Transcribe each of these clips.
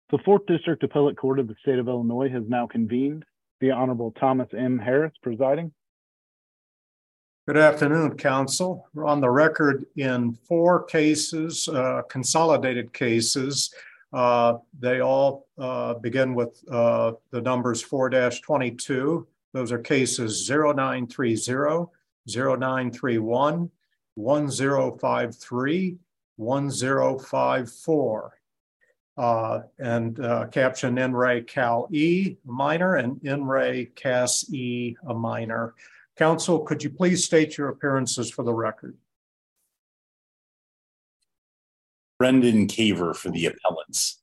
The 4th District Appellate Court of the State of Illinois has now convened. The Honorable Thomas M. Harris presiding. Good afternoon, Council. We're on the record in 4 cases, consolidated cases. They all begin with the numbers 4-22. Those are cases 0930, 0931, 1053, 1054. Caption In Re Cal E, a minor, and In Re Cas E, a minor. Counsel, could you please state your appearances for the record? Brendan Caver for the appellants.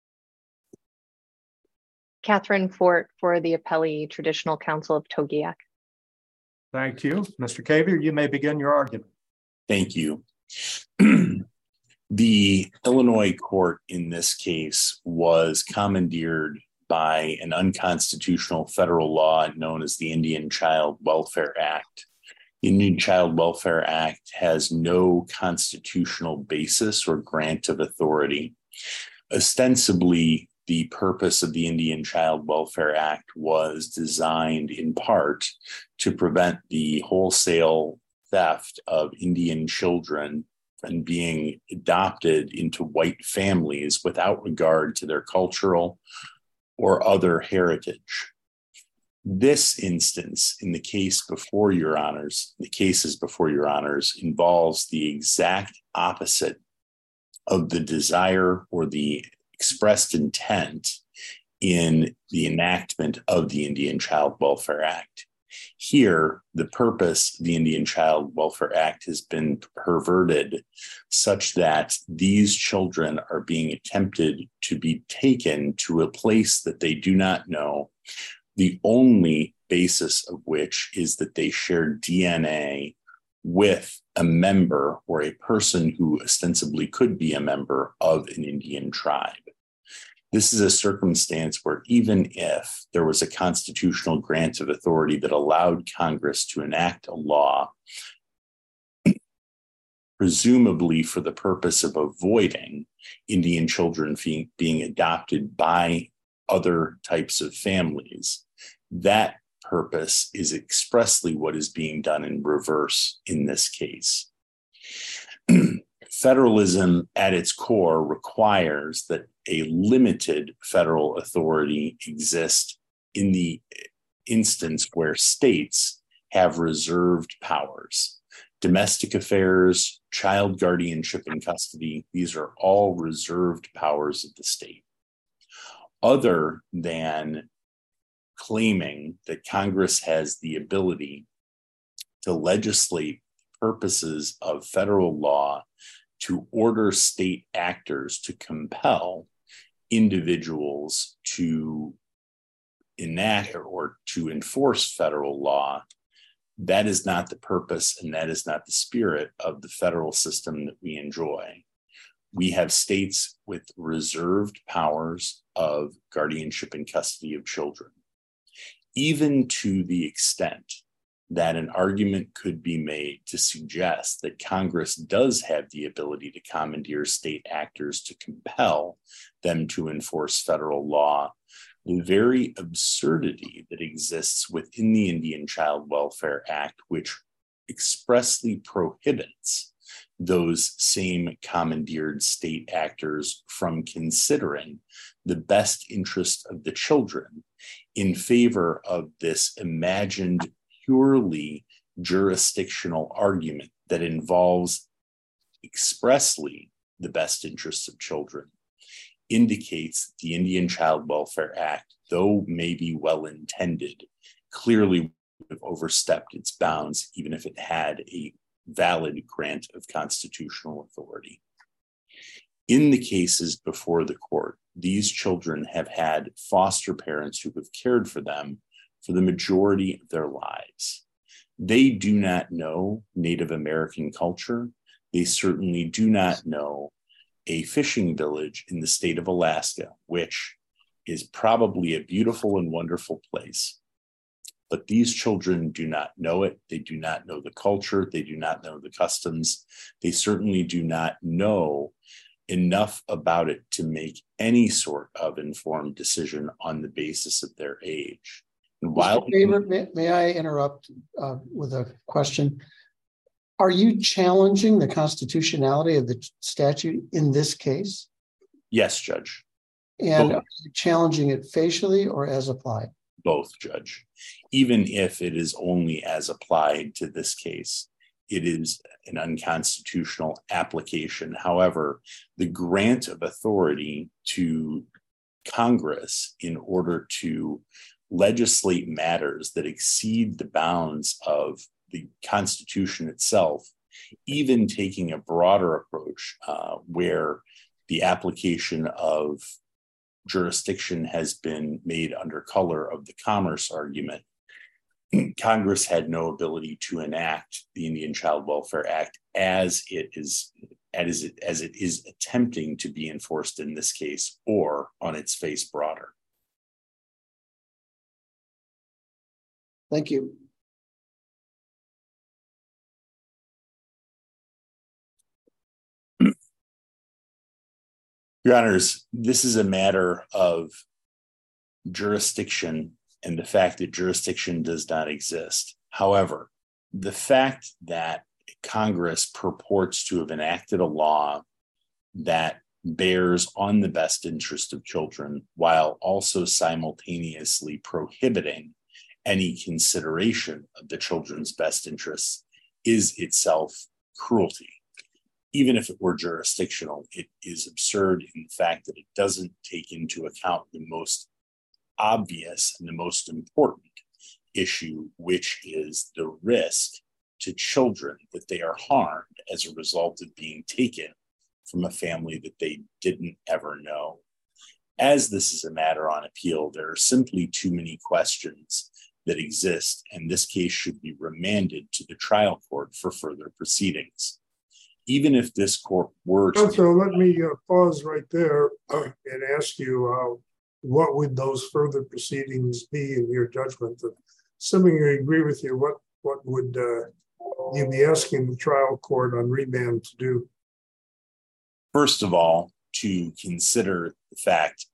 Catherine Fort for the Appellee Traditional Council of Togiak. Thank you. Mr. Caver, you may begin your argument. Thank you. The Illinois court in this case was commandeered by an unconstitutional federal law known as the Indian Child Welfare Act. The Indian Child Welfare Act has no constitutional basis or grant of authority. Ostensibly, the purpose of the Indian Child Welfare Act was designed in part to prevent the wholesale theft of Indian children and being adopted into white families without regard to their cultural or other heritage. This instance in the cases before your honors, involves the exact opposite of the desire or the expressed intent in the enactment of the Indian Child Welfare Act. Here, the purpose of the Indian Child Welfare Act has been perverted such that these children are being attempted to be taken to a place that they do not know, the only basis of which is that they share DNA with a member or a person who ostensibly could be a member of an Indian tribe. This is a circumstance where even if there was a constitutional grant of authority that allowed Congress to enact a law, presumably for the purpose of avoiding Indian children being adopted by other types of families, that purpose is expressly what is being done in reverse in this case. Federalism at its core requires that a limited federal authority exist in the instance where states have reserved powers. Domestic affairs, child guardianship and custody, these are all reserved powers of the state. Other than claiming that Congress has the ability to legislate purposes of federal law to order state actors to compel individuals to enact or to enforce federal law, that is not the purpose and that is not the spirit of the federal system that we enjoy. We have states with reserved powers of guardianship and custody of children, even to the extent that an argument could be made to suggest that Congress does have the ability to commandeer state actors to compel them to enforce federal law. The very absurdity that exists within the Indian Child Welfare Act, which expressly prohibits those same commandeered state actors from considering the best interest of the children in favor of this imagined purely jurisdictional argument that involves expressly the best interests of children, indicates the Indian Child Welfare Act, though maybe well-intended, clearly would have overstepped its bounds, even if it had a valid grant of constitutional authority. In the cases before the court, these children have had foster parents who have cared for them for the majority of their lives. They do not know Native American culture. They certainly do not know a fishing village in the state of Alaska, which is probably a beautiful and wonderful place. But these children do not know it. They do not know the culture. They do not know the customs. They certainly do not know enough about it to make any sort of informed decision on the basis of their age. And while Mr. Faber, may I interrupt with a question? Are you challenging the constitutionality of the statute in this case? yes, Judge. And Both. are you challenging it facially or as applied? Both, Judge. Even if it is only as applied to this case, it is an unconstitutional application. However, the grant of authority to Congress in order to legislate matters that exceed the bounds of the Constitution itself, even taking a broader approach where the application of jurisdiction has been made under color of the commerce argument, Congress had no ability to enact the Indian Child Welfare Act as it is attempting to be enforced in this case, or on its face broader. Thank you. Your Honors, this is a matter of jurisdiction and the fact that jurisdiction does not exist. However, the fact that Congress purports to have enacted a law that bears on the best interest of children while also simultaneously prohibiting any consideration of the children's best interests is itself cruelty. Even if it were jurisdictional, it is absurd in the fact that it doesn't take into account the most obvious and the most important issue, which is the risk to children that they are harmed as a result of being taken from a family that they didn't ever know. As this is a matter on appeal, there are simply too many questions that exist, and this case should be remanded to the trial court for further proceedings. Even if this court were to— So let me pause right there and ask you, what would those further proceedings be in your judgment? Assuming I agree with you, what would you be asking the trial court on remand to do? First of all, to consider the fact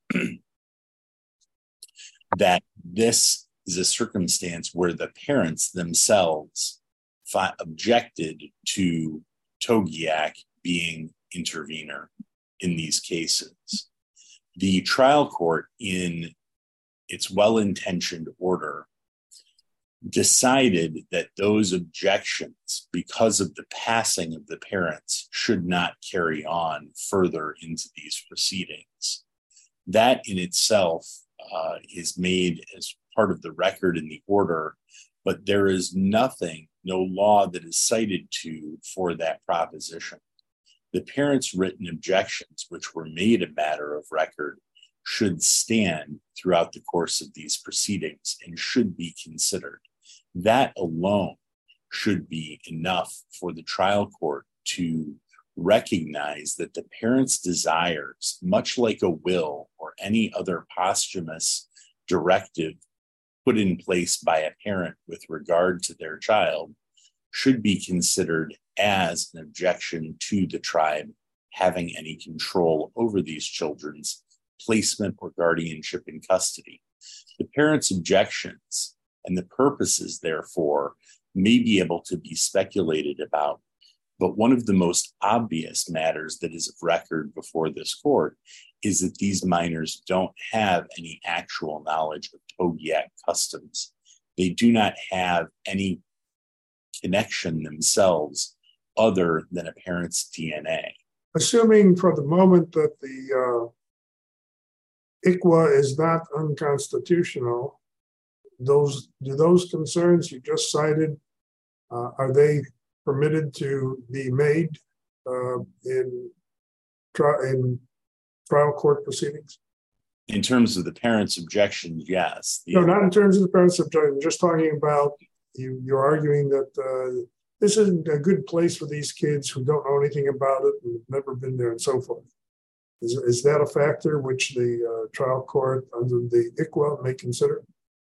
that this is a circumstance where the parents themselves objected to Togiak being intervener in these cases. The trial court, in its well-intentioned order, decided that those objections, because of the passing of the parents, should not carry on further into these proceedings. That in itself is made as part of the record in the order, but there is nothing, no law that is cited to for that proposition. The parents' written objections, which were made a matter of record, should stand throughout the course of these proceedings and should be considered. That alone should be enough for the trial court to recognize that the parents' desires, much like a will or any other posthumous directive put in place by a parent with regard to their child, should be considered as an objection to the tribe having any control over these children's placement or guardianship in custody. The parents' objections and the purposes, therefore, may be able to be speculated about, but one of the most obvious matters that is of record before this court is that these minors don't have any actual knowledge of Togiak customs. They do not have any connection themselves other than a parent's DNA. Assuming for the moment that the ICWA is not unconstitutional, do those concerns you just cited, are they permitted to be made in trial court proceedings? In terms of the parents' objections, yes. No, not in terms of the parents' objections. Just talking about you're arguing that this isn't a good place for these kids who don't know anything about it and have never been there and so forth. Is that a factor which the trial court under the ICWA may consider?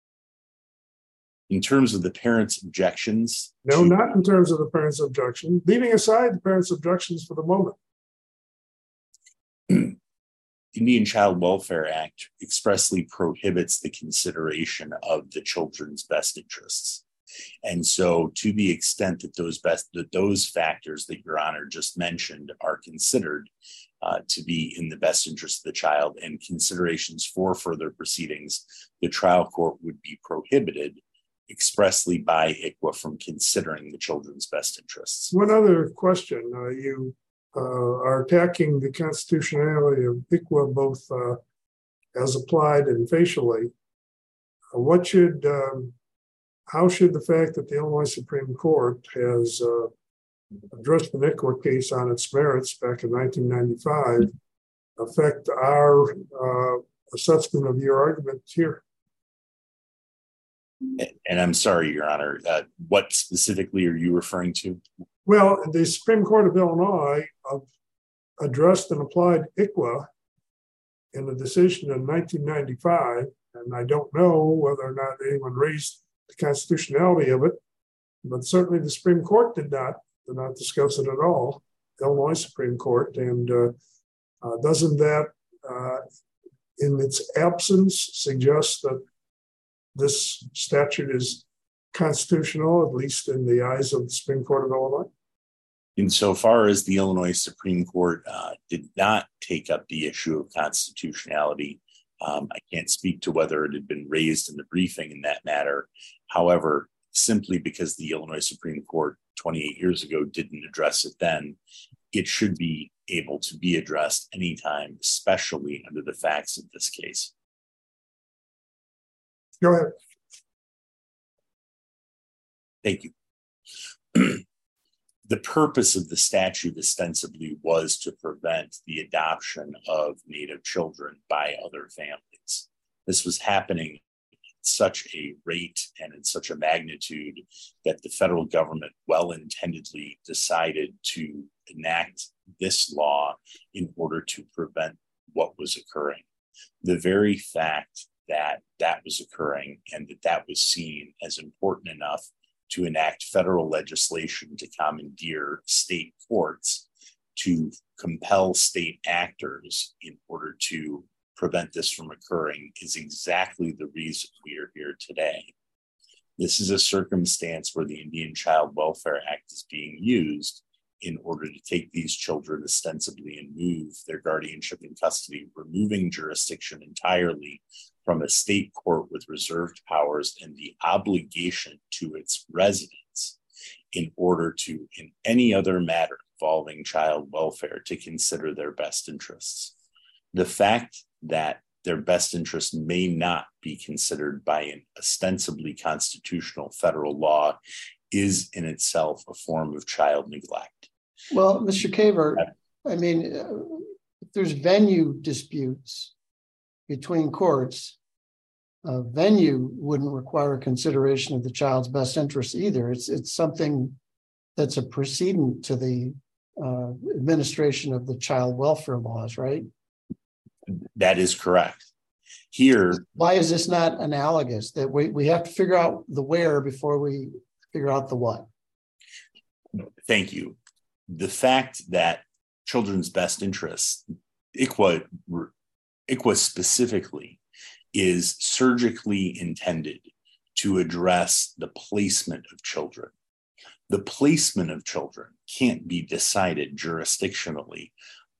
In terms of the parents' objections? No, not in terms of the parents' objections. Leaving aside the parents' objections for the moment. Indian Child Welfare Act expressly prohibits the consideration of the children's best interests. And so to the extent that those factors that Your Honor just mentioned are considered to be in the best interest of the child and considerations for further proceedings, the trial court would be prohibited expressly by ICWA from considering the children's best interests. One other question. You are attacking the constitutionality of ICWA both as applied and facially. How should the fact that the Illinois Supreme Court has addressed the ICWA case on its merits back in 1995 affect our assessment of your argument here? And I'm sorry, Your Honor, what specifically are you referring to? Well, the Supreme Court of Illinois addressed and applied ICWA in a decision in 1995, and I don't know whether or not anyone raised the constitutionality of it, but certainly the Supreme Court did not discuss it at all, Illinois Supreme Court, and doesn't that, in its absence, suggest that this statute is constitutional, at least in the eyes of the Supreme Court of Illinois? Insofar as the Illinois Supreme Court did not take up the issue of constitutionality, I can't speak to whether it had been raised in the briefing in that matter. However, simply because the Illinois Supreme Court 28 years ago didn't address it then, it should be able to be addressed anytime, especially under the facts of this case. Go ahead. Thank you. The purpose of the statute ostensibly was to prevent the adoption of Native children by other families. This was happening at such a rate and in such a magnitude that the federal government well-intendedly decided to enact this law in order to prevent what was occurring. The very fact that that was occurring and that was seen as important enough to enact federal legislation to commandeer state courts to compel state actors in order to prevent this from occurring is exactly the reason we are here today. This is a circumstance where the Indian Child Welfare Act is being used in order to take these children ostensibly and move their guardianship and custody, removing jurisdiction entirely from a state court with reserved powers and the obligation to its residents in order to, in any other matter involving child welfare, to consider their best interests. The fact that their best interests may not be considered by an ostensibly constitutional federal law is in itself a form of child neglect. Well, Mr. Caver, I mean, if there's venue disputes between courts, venue wouldn't require consideration of the child's best interest either. It's something that's a precedent to the administration of the child welfare laws, right? That is correct. Here, why is this not analogous? That we have to figure out the where before we figure out the what? Thank you. The fact that children's best interests, ICWA specifically, is surgically intended to address the placement of children. The placement of children can't be decided jurisdictionally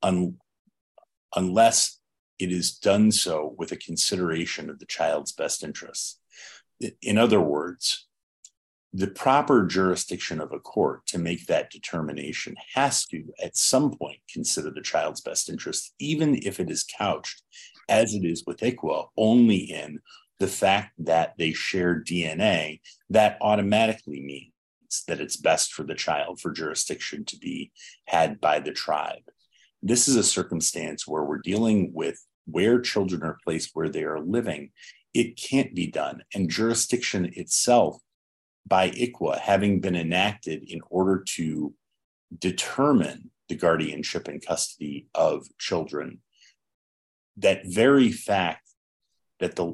unless it is done so with a consideration of the child's best interests. In other words, the proper jurisdiction of a court to make that determination has to, at some point, consider the child's best interest, even if it is couched, as it is with ICWA, only in the fact that they share DNA. That automatically means that it's best for the child for jurisdiction to be had by the tribe. This is a circumstance where we're dealing with where children are placed, where they are living. It can't be done. And jurisdiction itself, by ICWA having been enacted in order to determine the guardianship and custody of children, that very fact that the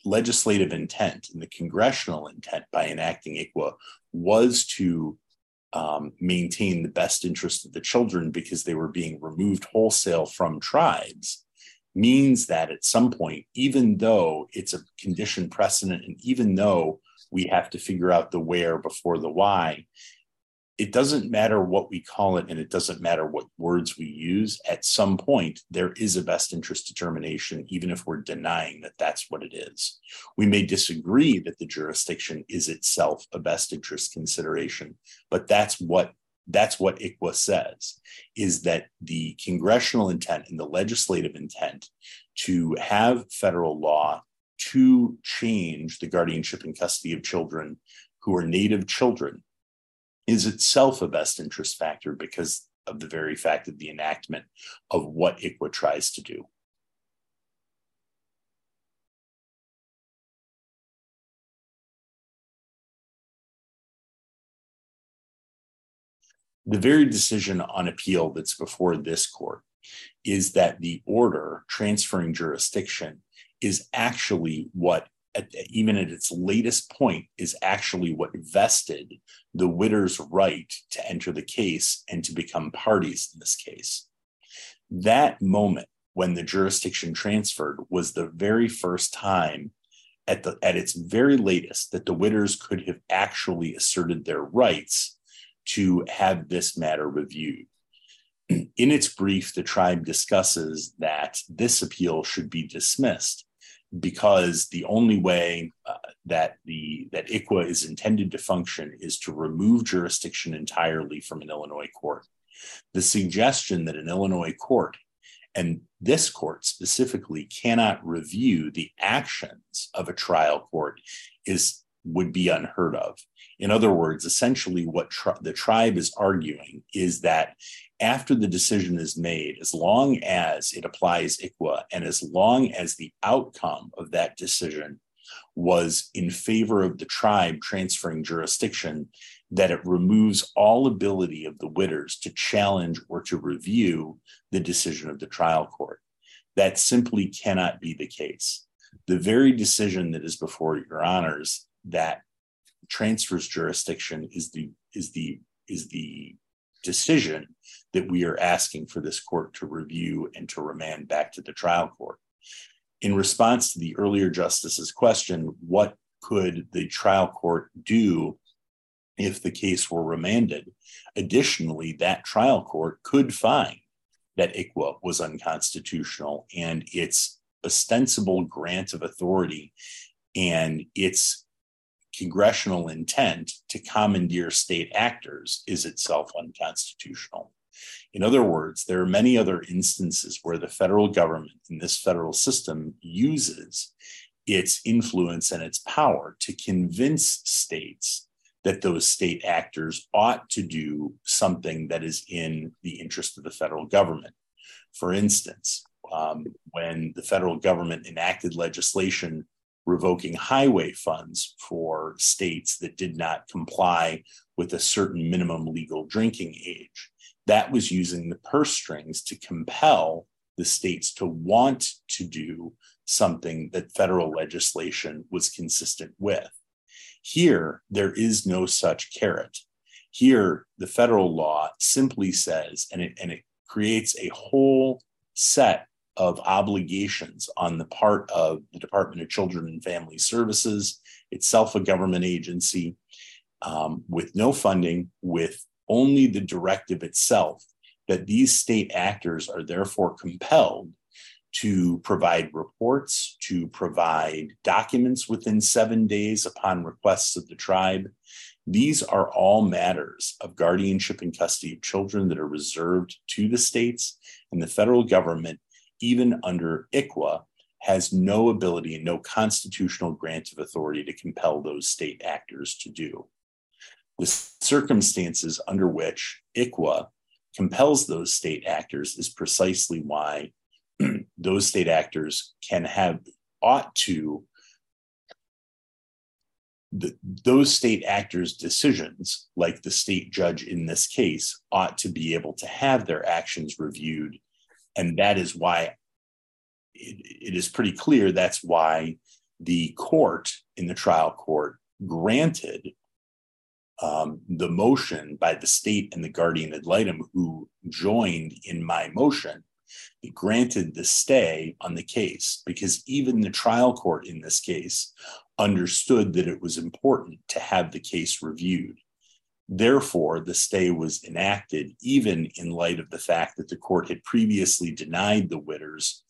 legislative intent and the congressional intent by enacting ICWA was to maintain the best interest of the children because they were being removed wholesale from tribes means that at some point, even though it's a condition precedent and even though we have to figure out the where before the why, it doesn't matter what we call it and it doesn't matter what words we use. At some point, there is a best interest determination, even if we're denying that that's what it is. We may disagree that the jurisdiction is itself a best interest consideration, but that's what ICWA says, is that the congressional intent and the legislative intent to have federal law to change the guardianship and custody of children who are Native children is itself a best interest factor because of the very fact of the enactment of what ICWA tries to do. The very decision on appeal that's before this court is that the order transferring jurisdiction is actually what, even at its latest point, is actually what vested the Witters' right to enter the case and to become parties in this case. That moment when the jurisdiction transferred was the very first time at its very latest that the Witters could have actually asserted their rights to have this matter reviewed. In its brief, the tribe discusses that this appeal should be dismissed because the only way that ICWA is intended to function is to remove jurisdiction entirely from an Illinois court. The suggestion that an Illinois court, and this court specifically, cannot review the actions of a trial court would be unheard of. In other words, essentially what the tribe is arguing is that after the decision is made, as long as it applies ICWA and as long as the outcome of that decision was in favor of the tribe transferring jurisdiction, that it removes all ability of the Witters to challenge or to review the decision of the trial court. That simply cannot be the case. The very decision that is before your honors that transfers jurisdiction is the decision that we are asking for this court to review and to remand back to the trial court. In response to the earlier justice's question, what could the trial court do if the case were remanded? Additionally, that trial court could find that ICWA was unconstitutional and its ostensible grant of authority and its congressional intent to commandeer state actors is itself unconstitutional. In other words, there are many other instances where the federal government in this federal system uses its influence and its power to convince states that those state actors ought to do something that is in the interest of the federal government. For instance, when the federal government enacted legislation revoking highway funds for states that did not comply with a certain minimum legal drinking age, that was using the purse strings to compel the states to want to do something that federal legislation was consistent with. Here, there is no such carrot. Here, the federal law simply says, and it creates a whole set of obligations on the part of the Department of Children and Family Services, itself a government agency, with no funding, with only the directive itself, that these state actors are therefore compelled to provide reports, to provide documents within 7 days upon requests of the tribe. These are all matters of guardianship and custody of children that are reserved to the states, and the federal government, even under ICWA, has no ability and no constitutional grant of authority to compel those state actors to do. The circumstances under which ICWA compels those state actors is precisely why those state actors those state actors' decisions, like the state judge in this case, ought to be able to have their actions reviewed. And that is why it is pretty clear that's why the court in the trial court granted the motion by the state and the guardian ad litem who joined in my motion, it granted the stay on the case because even the trial court in this case understood that it was important to have the case reviewed. Therefore, the stay was enacted even in light of the fact that the court had previously denied the Witters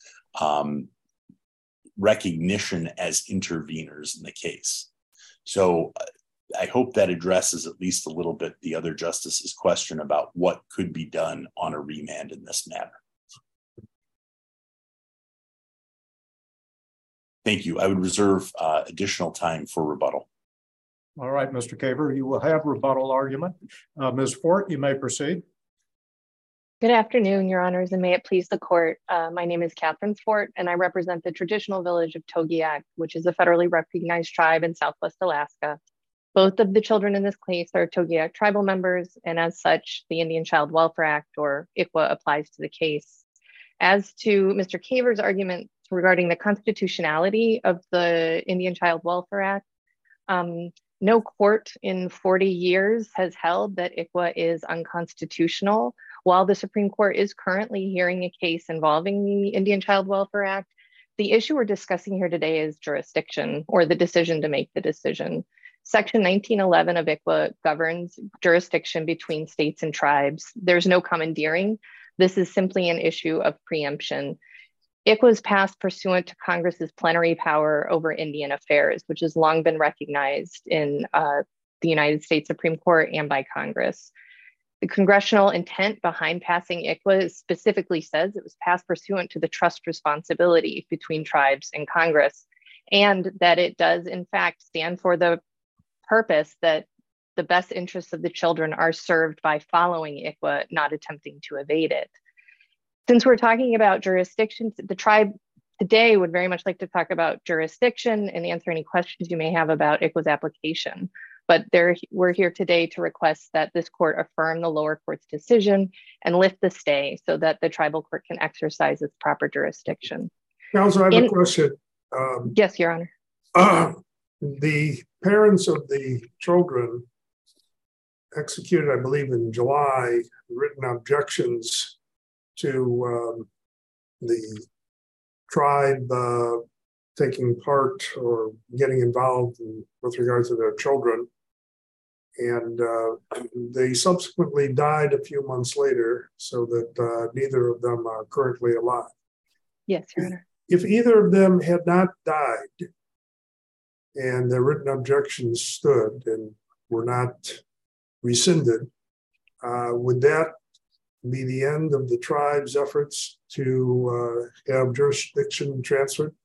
recognition as interveners in the case. So I hope that addresses at least a little bit the other justice's question about what could be done on a remand in this matter. Thank you. I would reserve additional time for rebuttal. All right, Mr. Caver, you will have rebuttal argument. Ms. Fort, you may proceed. Good afternoon, Your Honors, and may it please the court. My name is Catherine Fort, and I represent the traditional village of Togiak, which is a federally recognized tribe in Southwest Alaska. Both of the children in this case are Togiak tribal members, and as such, the Indian Child Welfare Act, or ICWA, applies to the case. As to Mr. Caver's argument regarding the constitutionality of the Indian Child Welfare Act, no court in 40 years has held that ICWA is unconstitutional. While the Supreme Court is currently hearing a case involving the Indian Child Welfare Act, the issue we're discussing here today is jurisdiction, or the decision to make the decision. Section 1911 of ICWA governs jurisdiction between states and tribes. There's no commandeering. This is simply an issue of preemption. ICWA was passed pursuant to Congress's plenary power over Indian affairs, which has long been recognized in the United States Supreme Court and by Congress. The congressional intent behind passing ICWA specifically says it was passed pursuant to the trust responsibility between tribes and Congress, and that it does in fact stand for the purpose that the best interests of the children are served by following ICWA, not attempting to evade it. Since we're talking about jurisdictions, the tribe today would very much like to talk about jurisdiction and answer any questions you may have about ICWA's application. But we're here today to request that this court affirm the lower court's decision and lift the stay so that the tribal court can exercise its proper jurisdiction. Counsel, I have a question. Yes, Your Honor. The parents of the children executed, I believe in July, written objections to the tribe taking part or getting involved with regards to their children. And they subsequently died a few months later, so that neither of them are currently alive. Yes, Your Honor. If either of them had not died and their written objections stood and were not rescinded, would that be the end of the tribe's efforts to have jurisdiction transferred?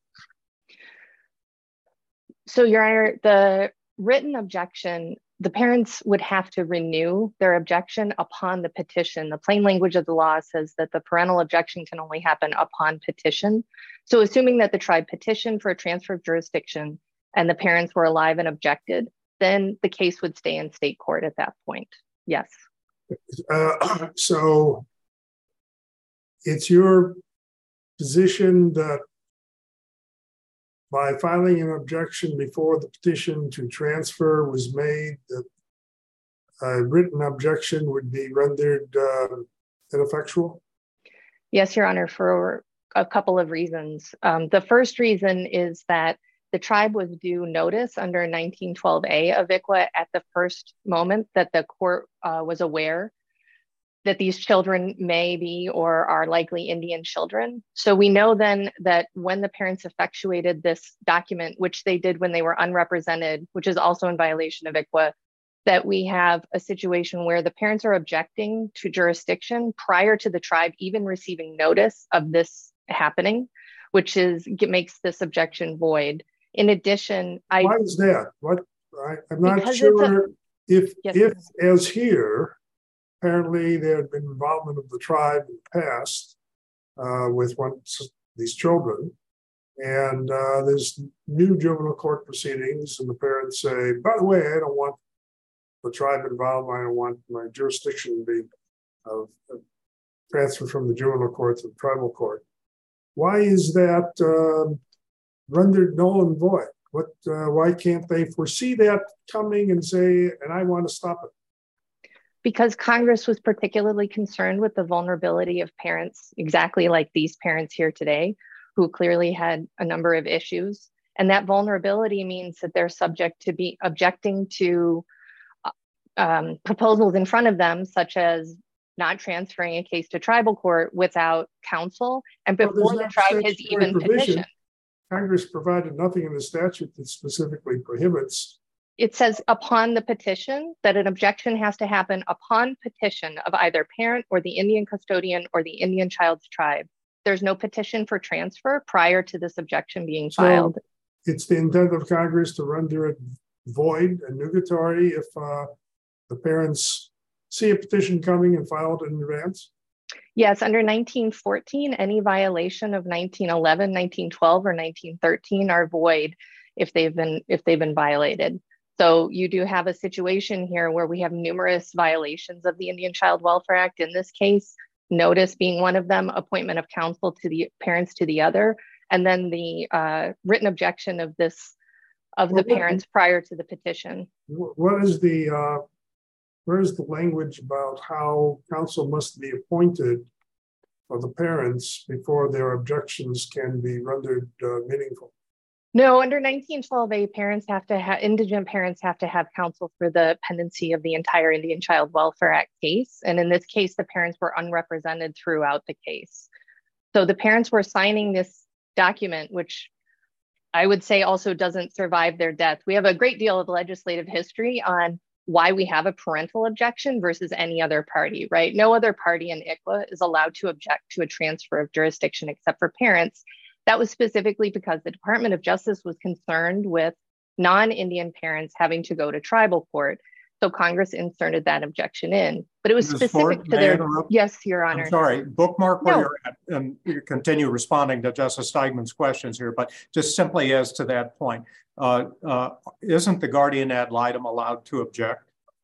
So, Your Honor, the written objection, the parents would have to renew their objection upon the petition. The plain language of the law says that the parental objection can only happen upon petition. So assuming that the tribe petitioned for a transfer of jurisdiction and the parents were alive and objected, then the case would stay in state court at that point. Yes. So it's your position that by filing an objection before the petition to transfer was made, that a written objection would be rendered ineffectual? Yes, Your Honor, for a couple of reasons. The first reason is that the tribe was due notice under 1912A of ICWA at the first moment that the court was aware that these children may be or are likely Indian children. So we know then that when the parents effectuated this document, which they did when they were unrepresented, which is also in violation of ICWA, that we have a situation where the parents are objecting to jurisdiction prior to the tribe even receiving notice of this happening, which makes this objection void. In addition, why is that? I'm not sure if as here, apparently there had been involvement of the tribe in the past with these children, and there's new juvenile court proceedings, and the parents say, by the way, I don't want the tribe involved. I don't want my jurisdiction to be transferred from the juvenile court to the tribal court. Why is that rendered null and void? Why can't they foresee that coming and say, and I want to stop it? Because Congress was particularly concerned with the vulnerability of parents, exactly like these parents here today, who clearly had a number of issues. And that vulnerability means that they're subject to be objecting to proposals in front of them, such as not transferring a case to tribal court without counsel and before the tribe has even petitioned. Congress provided nothing in the statute that specifically prohibits. It says upon the petition that an objection has to happen upon petition of either parent or the Indian custodian or the Indian child's tribe. There's no petition for transfer prior to this objection being filed. So it's the intent of Congress to render it void and nugatory if the parents see a petition coming and file it in advance? Yes, under 1914, any violation of 1911, 1912, or 1913 are void if they've been violated. So you do have a situation here where we have numerous violations of the Indian Child Welfare Act. In this case, notice being one of them, appointment of counsel to the parents to the other, and then the written objection of the parents prior to the petition. What is the where is the language about how counsel must be appointed for the parents before their objections can be rendered meaningful? No, under 1912A, indigent parents have to have counsel for the pendency of the entire Indian Child Welfare Act case. And in this case, the parents were unrepresented throughout the case. So the parents were signing this document, which I would say also doesn't survive their death. We have a great deal of legislative history on why we have a parental objection versus any other party, right? No other party in ICWA is allowed to object to a transfer of jurisdiction except for parents. That was specifically because the Department of Justice was concerned with non-Indian parents having to go to tribal court. So Congress inserted that objection in, but it was specific to their, yes, Your Honor. I'm sorry, bookmark where you're at and you continue responding to Justice Steigman's questions here, but just simply as to that point, isn't the guardian ad litem allowed to object?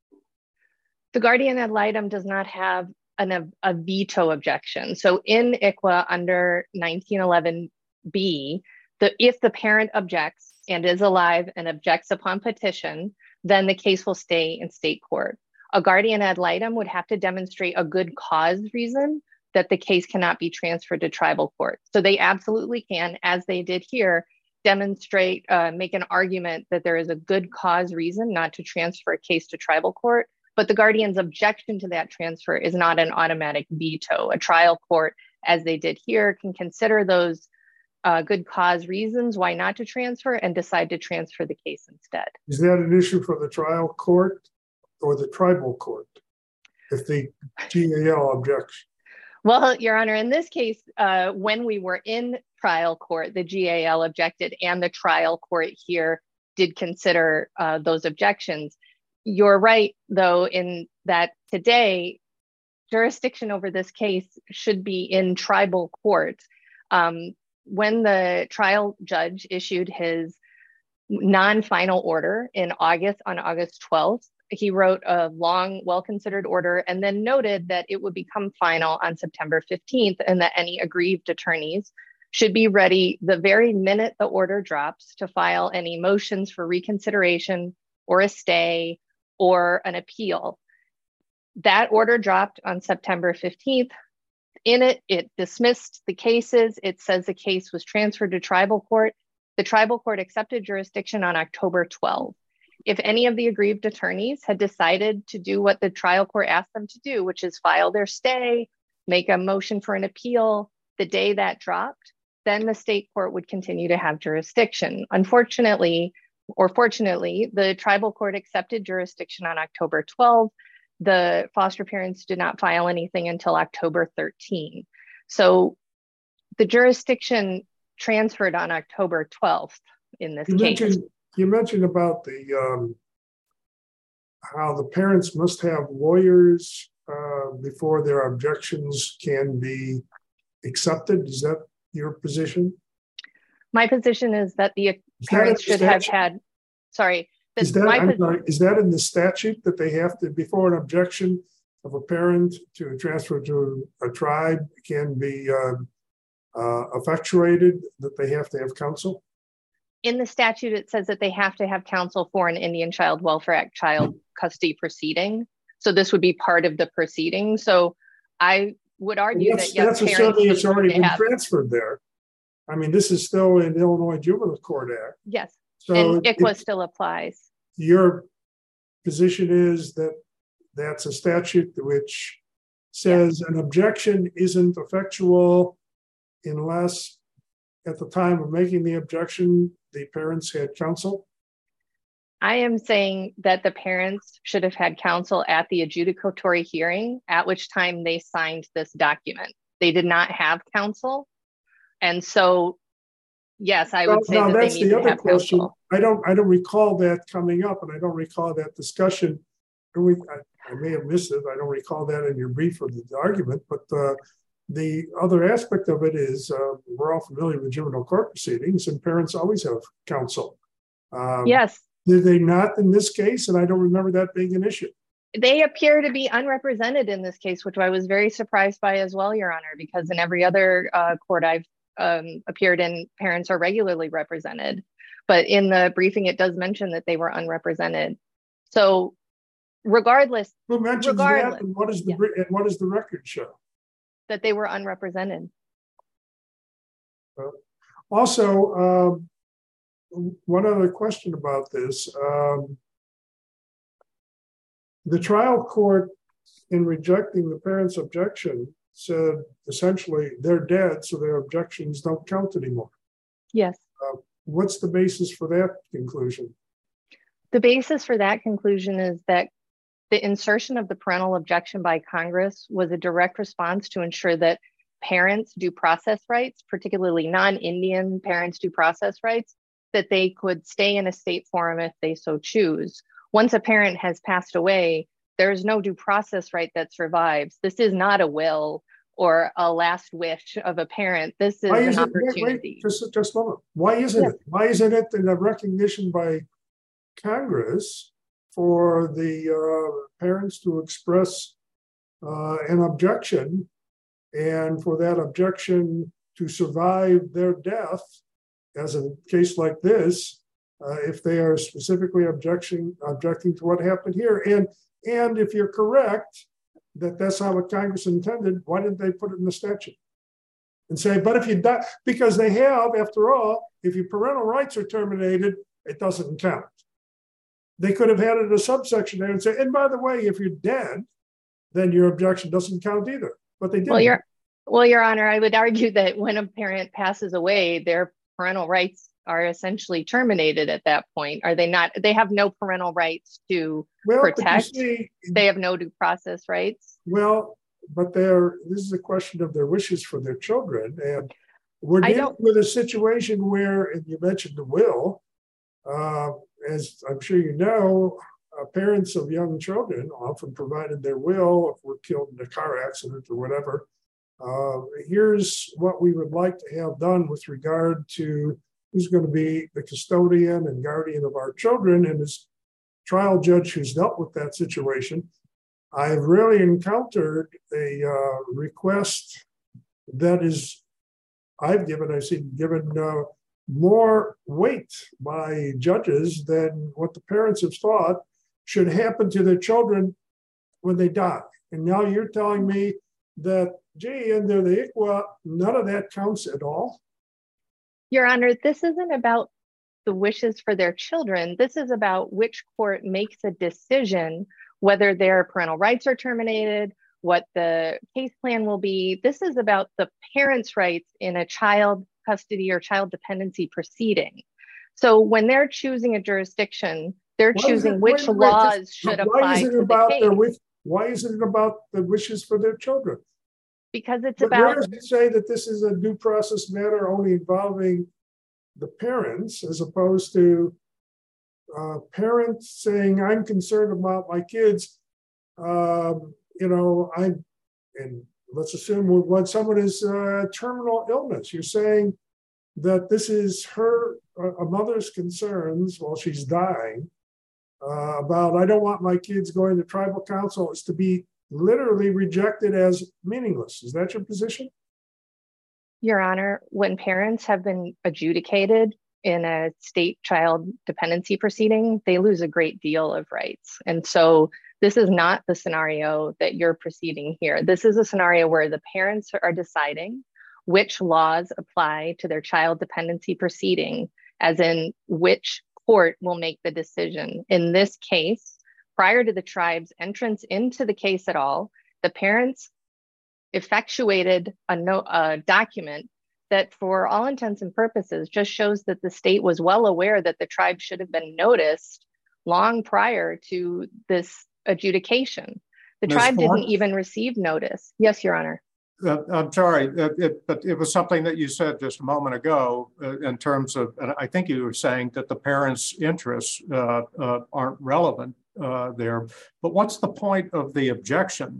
The guardian ad litem does not have a veto objection. So in ICWA under 1911B, if the parent objects and is alive and objects upon petition, then the case will stay in state court. A guardian ad litem would have to demonstrate a good cause reason that the case cannot be transferred to tribal court. So they absolutely can, as they did here, demonstrate, make an argument that there is a good cause reason not to transfer a case to tribal court, but the guardian's objection to that transfer is not an automatic veto. A trial court, as they did here, can consider those good cause reasons why not to transfer and decide to transfer the case instead. Is that an issue for the trial court or the tribal court if the GAL objects? Well, Your Honor, in this case, when we were in trial court, the GAL objected and the trial court here did consider those objections. You're right, though, in that today, jurisdiction over this case should be in tribal court. When the trial judge issued his non-final order on August 12th, he wrote a long, well-considered order and then noted that it would become final on September 15th and that any aggrieved attorneys should be ready the very minute the order drops to file any motions for reconsideration or a stay or an appeal. That order dropped on September 15th. In it, it dismissed the cases. It says the case was transferred to tribal court. The tribal court accepted jurisdiction on October 12th. If any of the aggrieved attorneys had decided to do what the trial court asked them to do, which is file their stay, make a motion for an appeal, the day that dropped, then the state court would continue to have jurisdiction. Unfortunately, or fortunately, the tribal court accepted jurisdiction on October 12th. The foster parents did not file anything until October 13th. So the jurisdiction transferred on October 12th in this case. You mentioned about the how the parents must have lawyers before their objections can be accepted. Is that your position? My position is that the parents should have had, sorry. Is that in the statute that they have to, before an objection of a parent to a transfer to a tribe can be effectuated, that they have to have counsel? In the statute, it says that they have to have counsel for an Indian Child Welfare Act child custody proceeding. So this would be part of the proceeding. So I would argue that yes, that's assuming it's already been transferred there. I mean, this is still in Illinois Juvenile Court Act. Yes, so and ICWA still applies. Your position is that that's a statute which says an objection isn't effectual unless at the time of making the objection, the parents had counsel? I am saying that the parents should have had counsel at the adjudicatory hearing, at which time they signed this document. They did not have counsel. And so, yes, I would say that they need to have counsel. I don't recall that coming up, and I don't recall that discussion. I may have missed it. I don't recall that in your brief or the argument, but the other aspect of it is we're all familiar with juvenile court proceedings, and parents always have counsel. Yes. Did they not in this case? And I don't remember that being an issue. They appear to be unrepresented in this case, which I was very surprised by as well, Your Honor, because in every other court I've appeared in, parents are regularly represented. But in the briefing, it does mention that they were unrepresented. So regardless. Who mentions that, and what does the record show? That they were unrepresented. Also, one other question about this. The trial court, in rejecting the parents' objection, said essentially they're dead, so their objections don't count anymore. Yes. What's the basis for that conclusion? The basis for that conclusion is that the insertion of the parental objection by Congress was a direct response to ensure that parents' due process rights, particularly non-Indian parents' due process rights, that they could stay in a state forum if they so choose. Once a parent has passed away, there's no due process right that survives. This is not a will or a last wish of a parent. This is an opportunity. Just a moment. Why isn't it? Why isn't it in a recognition by Congress for the parents to express an objection, and for that objection to survive their death, as a case like this, if they are specifically objecting to what happened here? And if you're correct that that's not what Congress intended, why didn't they put it in the statute and say, but if you die, because they have, after all, if your parental rights are terminated, it doesn't count. They could have added a subsection there and say, and by the way, if you're dead, then your objection doesn't count either. But they didn't. Well, Your Honor, I would argue that when a parent passes away, their parental rights are essentially terminated at that point. Are they not? They have no parental rights to protect. They have no due process rights. Well, but this is a question of their wishes for their children. And we're dealing with a situation where, and you mentioned the will, as I'm sure you know, parents of young children often provided their will if we're killed in a car accident or whatever. Here's what we would like to have done with regard to who's going to be the custodian and guardian of our children. And as trial judge who's dealt with that situation, I've really encountered a request that is, I've seen given more weight by judges than what the parents have thought should happen to their children when they die. And now you're telling me that, gee, under the ICWA, none of that counts at all? Your Honor, this isn't about the wishes for their children. This is about which court makes a decision whether their parental rights are terminated, what the case plan will be. This is about the parents' rights in a child custody or child dependency proceeding. So when they're choosing a jurisdiction, they're choosing which laws should apply to the case. Why is it about the wishes for their children? Because it's about. Where does it say that this is a due process matter only involving the parents, as opposed to parents saying, I'm concerned about my kids, and let's assume when someone is terminal illness, you're saying that this is a mother's concerns while she's dying about, I don't want my kids going to tribal council, is to be literally rejected as meaningless. Is that your position? Your Honor, when parents have been adjudicated in a state child dependency proceeding, they lose a great deal of rights. And so this is not the scenario that you're proceeding here. This is a scenario where the parents are deciding which laws apply to their child dependency proceeding, as in which court will make the decision. In this case, prior to the tribe's entrance into the case at all, the parents effectuated a document that, for all intents and purposes, just shows that the state was well aware that the tribe should have been noticed long prior to this adjudication. The tribe didn't even receive notice. Yes, Your Honor. I'm sorry, but it was something that you said just a moment ago in terms of, and I think you were saying that the parents' interests aren't relevant there. But what's the point of the objection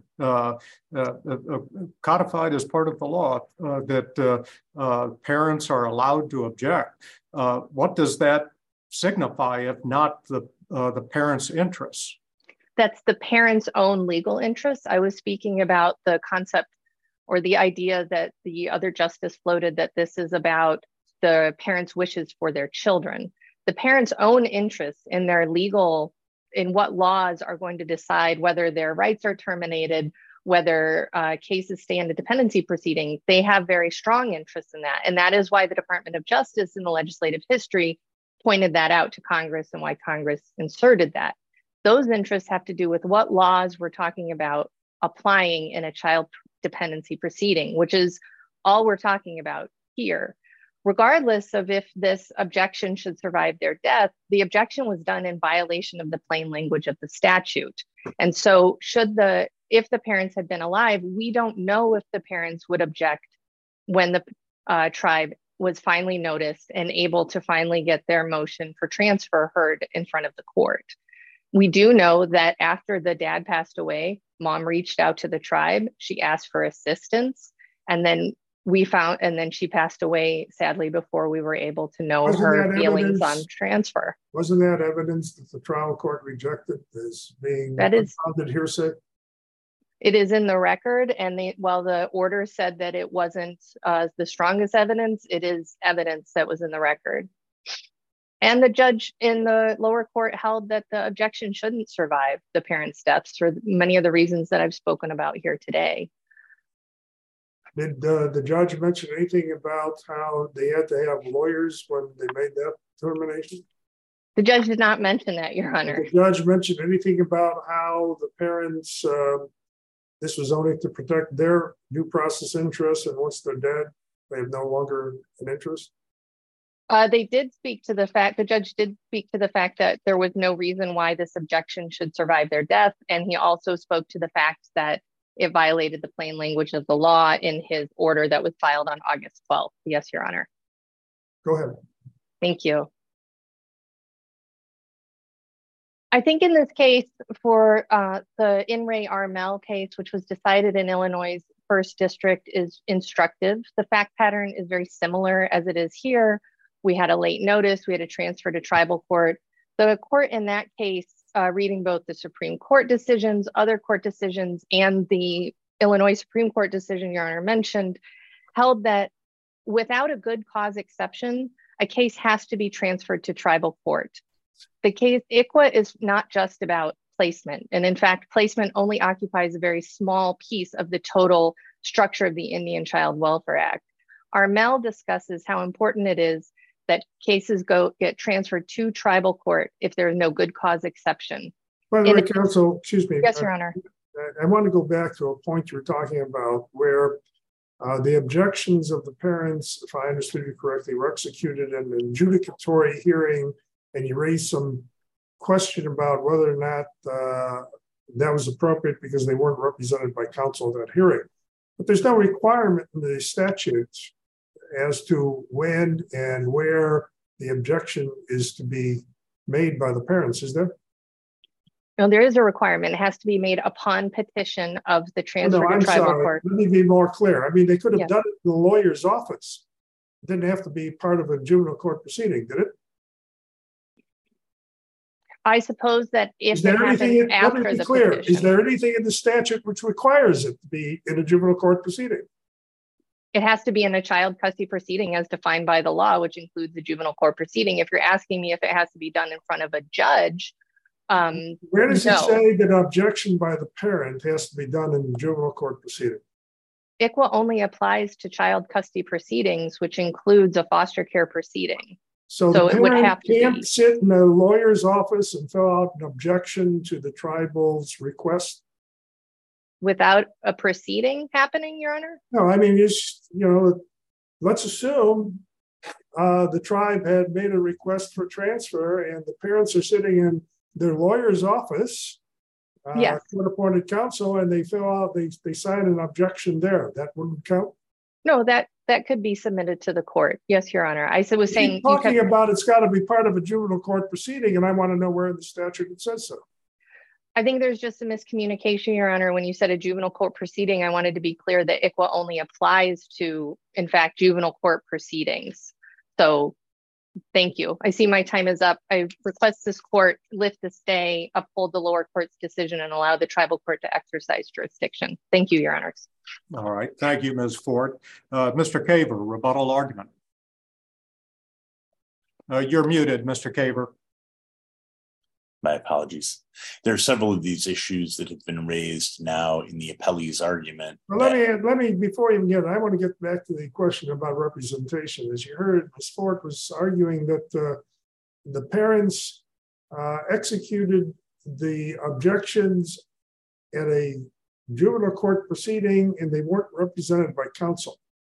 codified as part of the law that parents are allowed to object? What does that signify if not the parents' interests? That's the parents' own legal interests. I was speaking about the concept or the idea that the other justice floated, that this is about the parents' wishes for their children. The parents' own interests in their legal, in what laws are going to decide whether their rights are terminated, whether cases stay in the dependency proceeding, they have very strong interests in that. And that is why the Department of Justice in the legislative history pointed that out to Congress and why Congress inserted that. Those interests have to do with what laws we're talking about applying in a child dependency proceeding, which is all we're talking about here. Regardless of if this objection should survive their death, the objection was done in violation of the plain language of the statute. And so if the parents had been alive, we don't know if the parents would object when the tribe was finally noticed and able to finally get their motion for transfer heard in front of the court. We do know that after the dad passed away, mom reached out to the tribe. She asked for assistance, and then she passed away, sadly, before we were able to know her feelings on transfer. Wasn't that evidence that the trial court rejected as being unfounded hearsay? It is in the record, and while the order said that it wasn't the strongest evidence, it is evidence that was in the record. And the judge in the lower court held that the objection shouldn't survive the parents' deaths for many of the reasons that I've spoken about here today. Did the judge mention anything about how they had to have lawyers when they made that determination? The judge did not mention that, Your Honor. Did the judge mention anything about how the parents, this was only to protect their due process interests, and once they're dead, they have no longer an interest? They did speak to the fact, the judge did speak to the fact that there was no reason why this objection should survive their death. And he also spoke to the fact that it violated the plain language of the law in his order that was filed on August 12th. Yes, Your Honor. Go ahead. Thank you. I think in this case, for the In re Armel case, which was decided in Illinois' first district, is instructive. The fact pattern is very similar as it is here. We had a late notice, we had a transfer to tribal court. The court in that case, reading both the Supreme Court decisions, other court decisions, and the Illinois Supreme Court decision Your Honor mentioned, held that without a good cause exception, a case has to be transferred to tribal court. The case, ICWA is not just about placement. And in fact, placement only occupies a very small piece of the total structure of the Indian Child Welfare Act. Armel discusses how important it is that cases get transferred to tribal court if there is no good cause exception. By the way, counsel, excuse me. Yes, Your Honor. I want to go back to a point you were talking about where the objections of the parents, if I understood you correctly, were executed in an adjudicatory hearing, and you raised some question about whether or not that was appropriate because they weren't represented by counsel at that hearing. But there's no requirement in the statutes as to when and where the objection is to be made by the parents, is there? No, there is a requirement. It has to be made upon petition of the transfer to tribal court. Let me be more clear. I mean, they could have done it in the lawyer's office. It didn't have to be part of a juvenile court proceeding, did it? I suppose that if it happens after the petition. Is there anything in the statute which requires it to be in a juvenile court proceeding? It has to be in a child custody proceeding as defined by the law, which includes the juvenile court proceeding. If you're asking me if it has to be done in front of a judge, where does it say that objection by the parent has to be done in the juvenile court proceeding? ICWA only applies to child custody proceedings, which includes a foster care proceeding. So the it would parent have to can't be sit in a lawyer's office and fill out an objection to the tribal's request? without a proceeding happening, Your Honor? No, I mean, let's assume the tribe had made a request for transfer and the parents are sitting in their lawyer's office, Yes. court-appointed counsel, and they fill out, they sign an objection there. That wouldn't count? No, that could be submitted to the court. Yes, Your Honor. I was saying talking about it's got to be part of a juvenile court proceeding, and I want to know where in the statute it says so. I think there's just a miscommunication, Your Honor. When you said a juvenile court proceeding, I wanted to be clear that ICWA only applies to, in fact, juvenile court proceedings. So thank you. I see my time is up. I request this court lift the stay, uphold the lower court's decision, and allow the tribal court to exercise jurisdiction. Thank you, Your Honors. All right. Thank you, Ms. Ford. Mr. Caver, rebuttal argument. You're muted, Mr. Caver. My apologies. There are several of these issues that have been raised now in the appellee's argument. Well, let me before you get, I want to get back to the question about representation. As you heard, Ms. Ford was arguing that the parents executed the objections at a juvenile court proceeding and they weren't represented by counsel.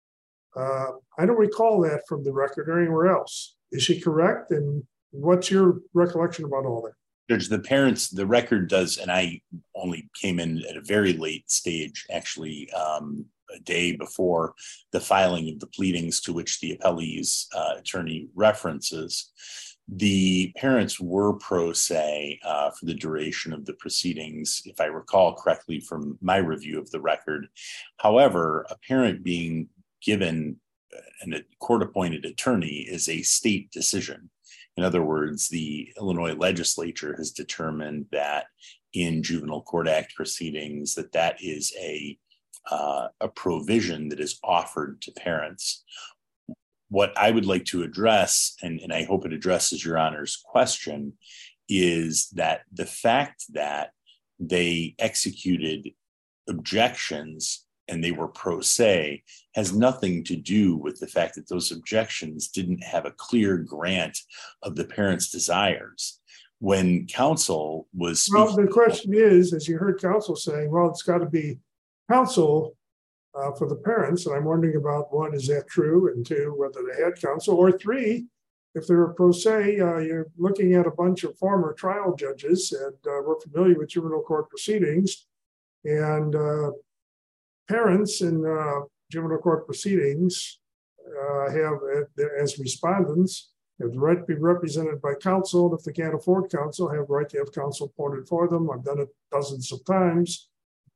I don't recall that from the record or anywhere else. Is she correct? And what's your recollection about all that? Judge, the record does, and I only came in at a very late stage, actually a day before the filing of the pleadings to which the appellee's attorney references. The parents were pro se for the duration of the proceedings, if I recall correctly from my review of the record. However, a parent being given a court-appointed attorney is a state decision. In other words, the Illinois legislature has determined that in Juvenile Court Act proceedings that is a provision that is offered to parents. What I would like to address, and I hope it addresses Your Honor's question, is that the fact that they executed objections and they were pro se has nothing to do with the fact that those objections didn't have a clear grant of the parents' desires. When counsel was speaking, well, the question is, as you heard counsel saying, well, it's got to be counsel for the parents. And I'm wondering about one, is that true? And two, whether they had counsel, or three, if they're pro se, you're looking at a bunch of former trial judges and we're familiar with juvenile court proceedings, and parents in juvenile court proceedings have, as respondents, have the right to be represented by counsel. And if they can't afford counsel, have the right to have counsel appointed for them. I've done it dozens of times.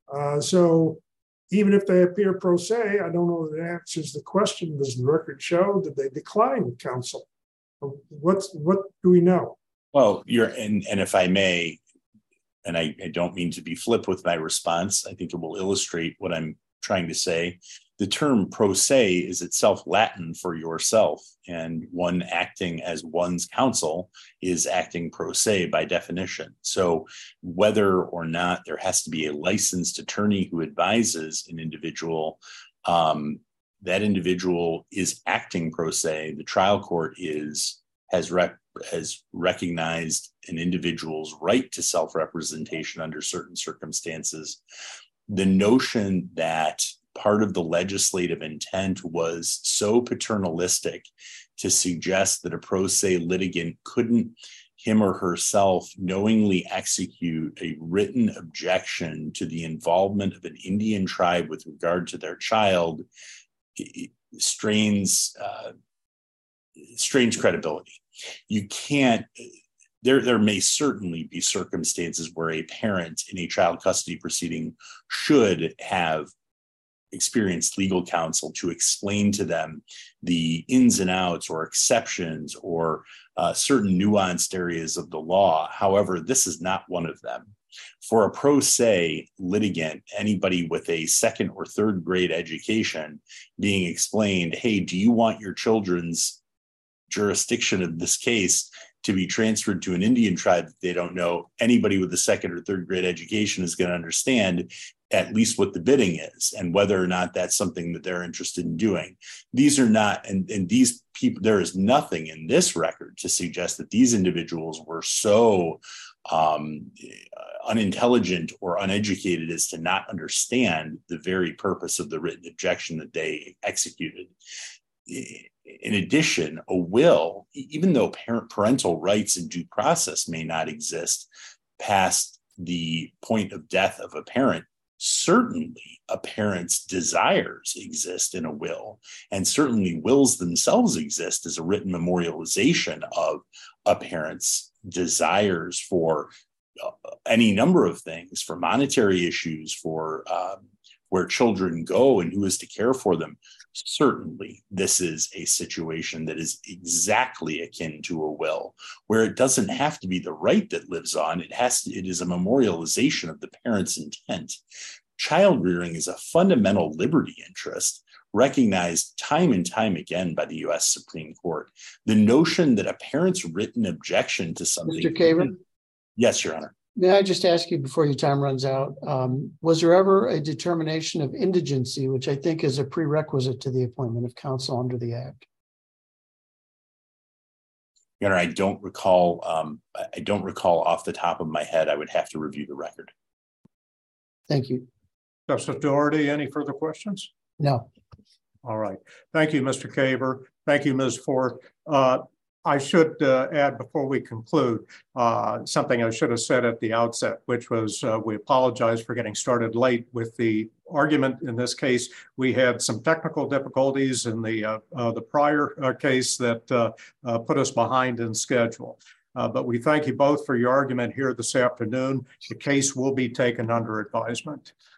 So even if they appear pro se, I don't know that it answers the question. Does the record show that they decline counsel? What do we know? Well, and if I may, and I don't mean to be flip with my response, I think it will illustrate what I'm trying to say. The term pro se is itself Latin for yourself, and one acting as one's counsel is acting pro se by definition. So whether or not there has to be a licensed attorney who advises an individual, that individual is acting pro se. The trial court has recognized an individual's right to self-representation under certain circumstances. The notion that part of the legislative intent was so paternalistic to suggest that a pro se litigant couldn't him or herself knowingly execute a written objection to the involvement of an Indian tribe with regard to their child strains credibility. You can't. There may certainly be circumstances where a parent in a child custody proceeding should have experienced legal counsel to explain to them the ins and outs or exceptions or certain nuanced areas of the law. However, this is not one of them. For a pro se litigant, anybody with a second or third grade education being explained, hey, do you want your children's jurisdiction of this case to be transferred to an Indian tribe that they don't know? Anybody with a second or third grade education is going to understand at least what the bidding is and whether or not that's something that they're interested in doing. These are not, and these people, there is nothing in this record to suggest that these individuals were so unintelligent or uneducated as to not understand the very purpose of the written objection that they executed. In addition, a will, even though parental rights and due process may not exist past the point of death of a parent, certainly a parent's desires exist in a will, and certainly wills themselves exist as a written memorialization of a parent's desires for any number of things, for monetary issues, for where children go and who is to care for them. Certainly, this is a situation that is exactly akin to a will, where it doesn't have to be the right that lives on. It is a memorialization of the parent's intent. Child rearing is a fundamental liberty interest recognized time and time again by the U.S. Supreme Court. The notion that a parent's written objection to something. Mr. Caver? Yes, Your Honor. May I just ask you before your time runs out, was there ever a determination of indigency, which I think is a prerequisite to the appointment of counsel under the Act? Your Honor, I don't recall off the top of my head. I would have to review the record. Thank you. Justice Doherty, any further questions? No. All right. Thank you, Mr. Caver. Thank you, Ms. Ford. I should add before we conclude something I should have said at the outset, which was we apologize for getting started late with the argument. In this case, we had some technical difficulties in the prior case that put us behind in schedule. But we thank you both for your argument here this afternoon. The case will be taken under advisement.